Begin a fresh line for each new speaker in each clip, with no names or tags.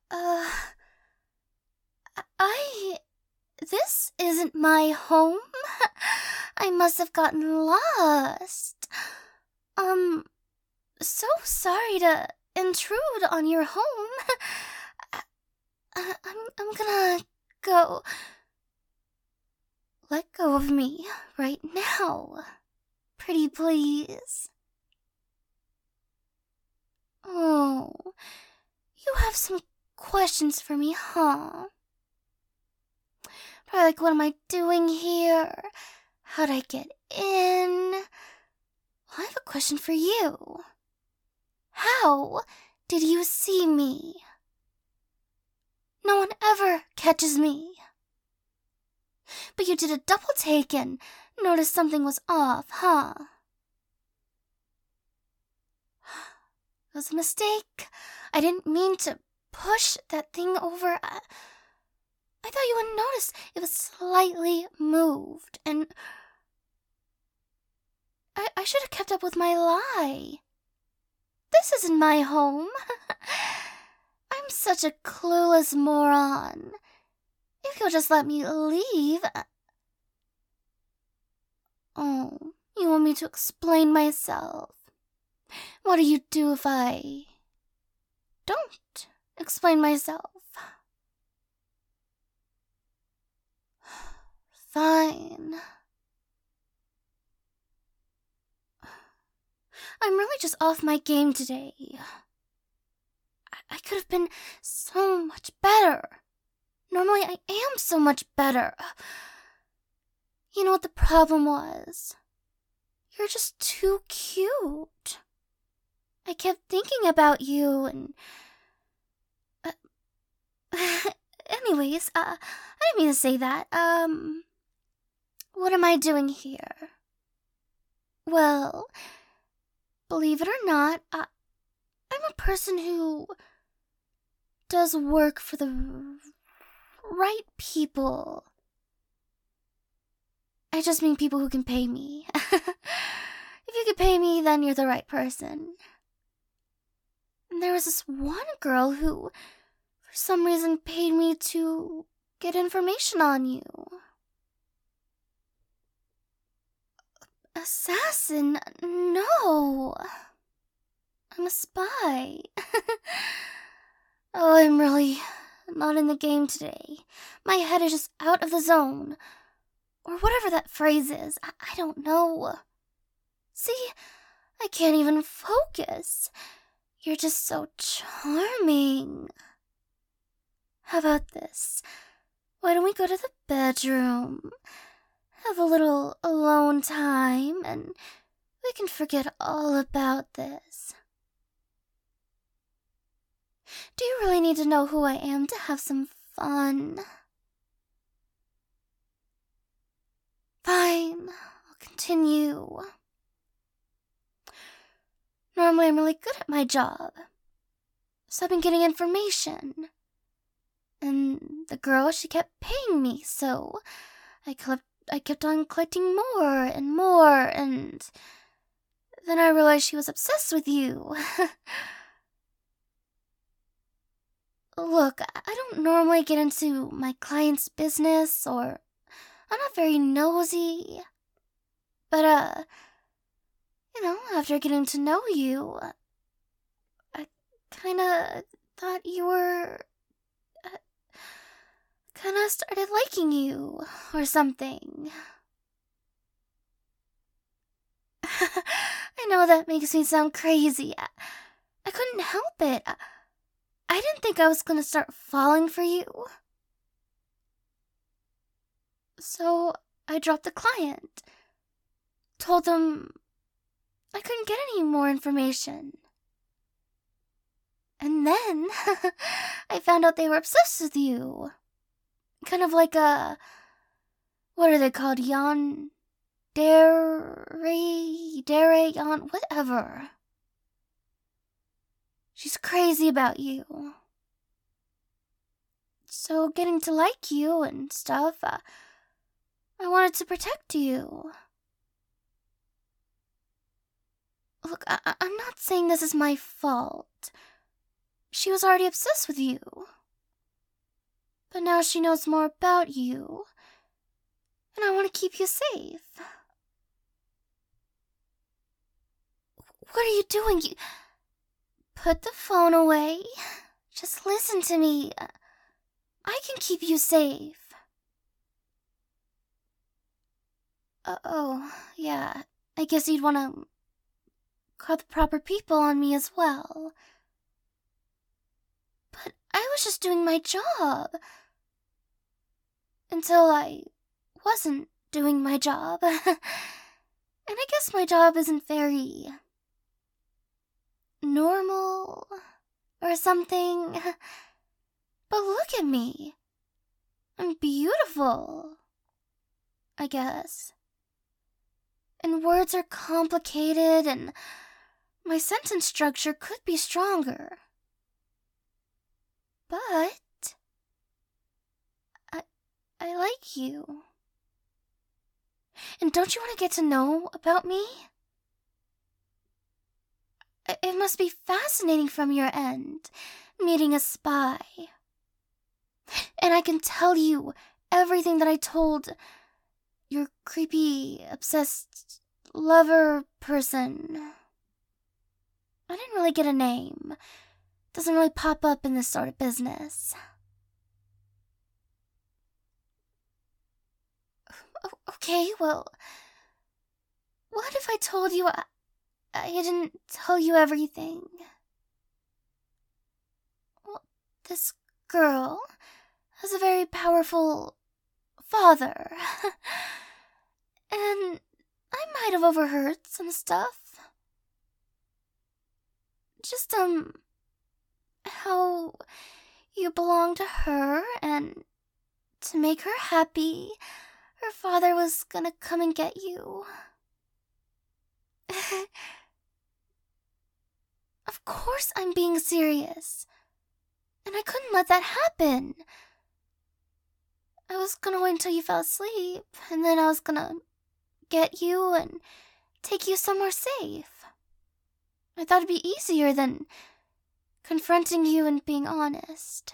Uh, I. This isn't my home. I must have gotten lost. Um, so sorry to intrude on your home. I'm gonna go. Let go of me right now. Pretty please. Oh, you have some questions for me, huh? Probably like, what am I doing here? How'd I get in? Well, I have a question for you. How did you see me? No one ever catches me. But you did a double take and noticed something was off, huh? It was a mistake. I didn't mean to push that thing over. I thought you wouldn't notice. It was slightly moved, and I should have kept up with my lie. This isn't my home. I'm such a clueless moron. If you'll just let me leave. Oh, you want me to explain myself? What do you do if I don't explain myself? Fine. I'm really just off my game today. I could have been so much better. Normally I am so much better. You know what the problem was? You're just too cute. I kept thinking about you and... anyways, I didn't mean to say that. What am I doing here? Well, believe it or not, I'm a person who does work for the right people. I just mean people who can pay me. If you can pay me, then you're the right person. And there was this one girl who, for some reason, paid me to get information on you. Assassin? No. I'm a spy. Oh, I'm really not in the game today. My head is just out of the zone. Or whatever that phrase is. I don't know. See, I can't even focus. You're just so charming. How about this? Why don't we go to the bedroom? Have a little alone time, and we can forget all about this. Do you really need to know who I am to have some fun? Fine, I'll continue. Normally I'm really good at my job, so I've been getting information. And the girl, she kept paying me, so I kept on collecting more and more, and then I realized she was obsessed with you. Look, I don't normally get into my client's business, or I'm not very nosy. But, after getting to know you, I kinda thought you were... kinda started liking you, or something. I know that makes me sound crazy. I couldn't help it. I didn't think I was gonna start falling for you. So I dropped the client. Told them I couldn't get any more information. And then I found out they were obsessed with you. Kind of like a... what are they called? Whatever. She's crazy about you. So getting to like you and stuff, I wanted to protect you. Look, I'm not saying this is my fault. She was already obsessed with you. But now she knows more about you, and I want to keep you safe. What are you doing? You put the phone away. Just listen to me. I can keep you safe. Oh, yeah. I guess you'd want to call the proper people on me as well. But I was just doing my job. Until I wasn't doing my job. And I guess my job isn't very normal or something. But look at me. I'm beautiful, I guess. And words are complicated, and my sentence structure could be stronger. But I like you. And don't you want to get to know about me? It must be fascinating from your end, meeting a spy. And I can tell you everything that I told your creepy, obsessed lover person. I didn't really get a name. Doesn't really pop up in this sort of business. Okay, well, what if I told you I didn't tell you everything? Well, this girl has a very powerful father. And I might have overheard some stuff. Just, how you belong to her, and to make her happy, her father was gonna come and get you. Of course I'm being serious. And I couldn't let that happen. I was gonna wait until you fell asleep, and then I was gonna get you and take you somewhere safe. I thought it'd be easier than confronting you and being honest.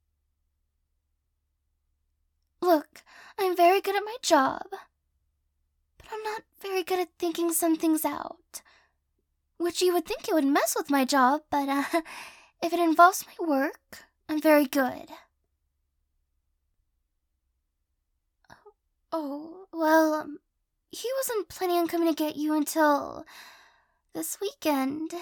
Look, I'm very good at my job, but I'm not very good at thinking some things out. Which you would think it would mess with my job, but if it involves my work, I'm very good. Oh, well, he wasn't planning on coming to get you until this weekend.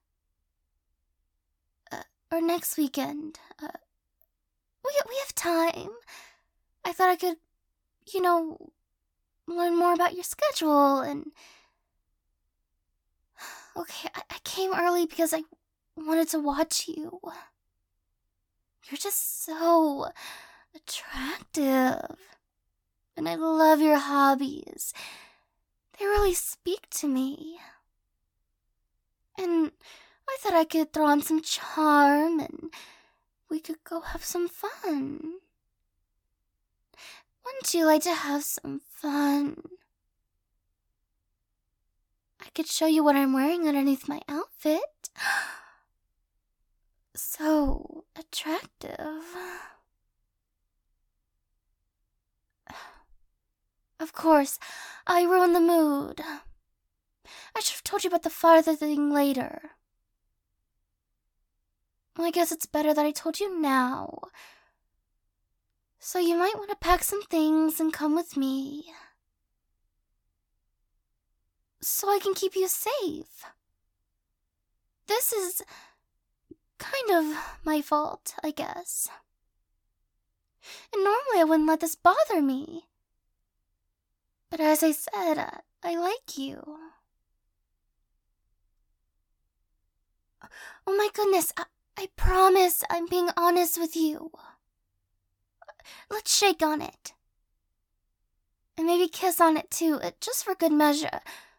Or next weekend. We have time. I thought I could, learn more about your schedule and... Okay, I came early because I wanted to watch you. You're just so attractive. And I love your hobbies. They really speak to me. And I thought I could throw on some charm and we could go have some fun. Wouldn't you like to have some fun? I could show you what I'm wearing underneath my outfit. So attractive. Of course, I ruined the mood. I should have told you about the father thing later. Well, I guess it's better that I told you now. So you might want to pack some things and come with me. So I can keep you safe. This is kind of my fault, I guess. And normally I wouldn't let this bother me. But as I said, I like you. Oh my goodness, I promise I'm being honest with you. Let's shake on it. And maybe kiss on it too, just for good measure.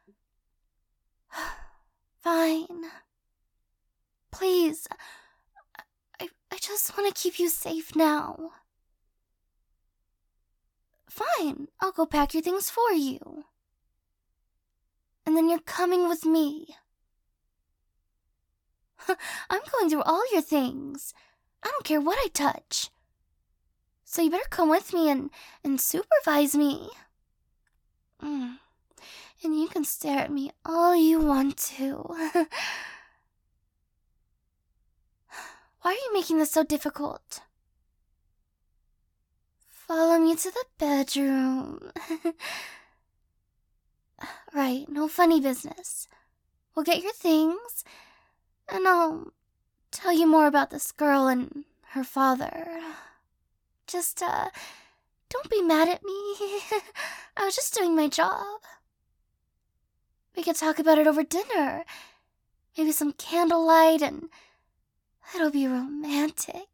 Fine. Please. I just want to keep you safe now. Fine, I'll go pack your things for you. And then you're coming with me. I'm going through all your things. I don't care what I touch. So you better come with me and supervise me. And you can stare at me all you want to. Why are you making this so difficult? Follow me to the bedroom. Right, no funny business. We'll get your things, and I'll tell you more about this girl and her father. Just, don't be mad at me. I was just doing my job. We could talk about it over dinner. Maybe some candlelight, and it'll be romantic.